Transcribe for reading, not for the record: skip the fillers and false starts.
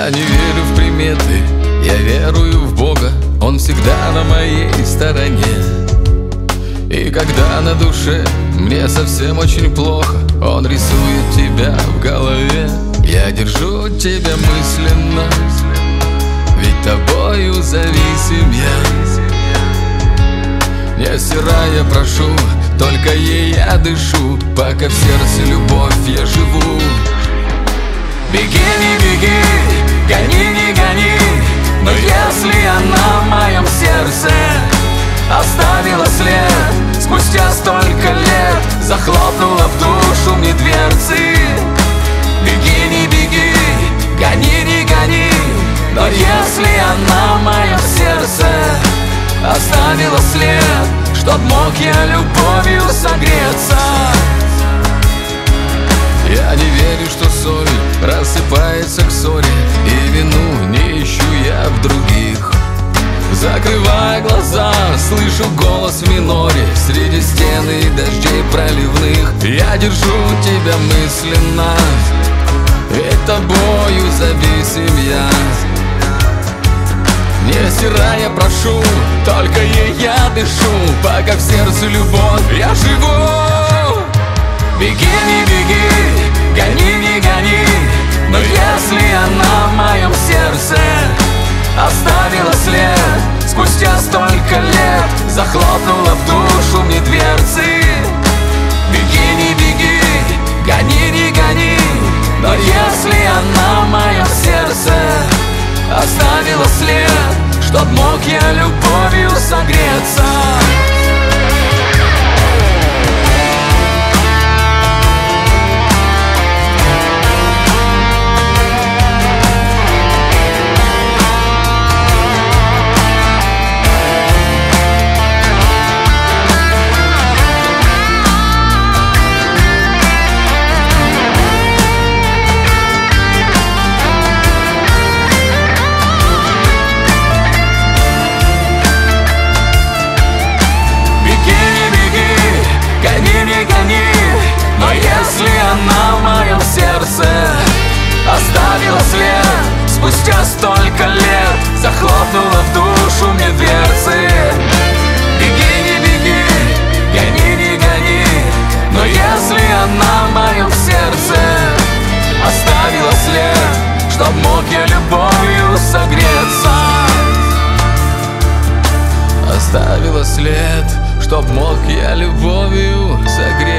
Я не верю в приметы, я верую в Бога, Он всегда на моей стороне. И когда на душе мне совсем очень плохо, Он рисует тебя в голове. Я держу тебя мысленно, ведь тобою зависим я. Не стирая, прошу, только ей я дышу, пока в сердце любовь я живу. Беги, не беги, гони, не гони, но если она в моем сердце оставила след, спустя столько лет захлопнула в душу мне дверцы. Беги, не беги, гони, не гони, но если она в моем сердце оставила след, чтоб мог я любовью согреться. Я не верю, что соль рассыпается к ссоре, и вину не ищу я в других. Закрывая глаза, слышу голос в миноре среди стен и дождей проливных. Я держу тебя мысленно, ведь тобою зависим я. Не стирая, прошу, только ей я дышу, пока в сердце любовь я живу. Беги, не беги, гони, не гони, но если она в моем сердце оставила след, спустя столько лет захлопнула в душу мне дверцы. Беги, не беги, гони, не гони, но если она в моем сердце оставила след, чтоб мог я любовью согреться. Оставила след, спустя столько лет захлопнула в душу мне дверцы. Беги, не беги, гони, не гони, но если она в моем сердце оставила след, чтоб мог я любовью согреться. Оставила след, чтоб мог я любовью согреться.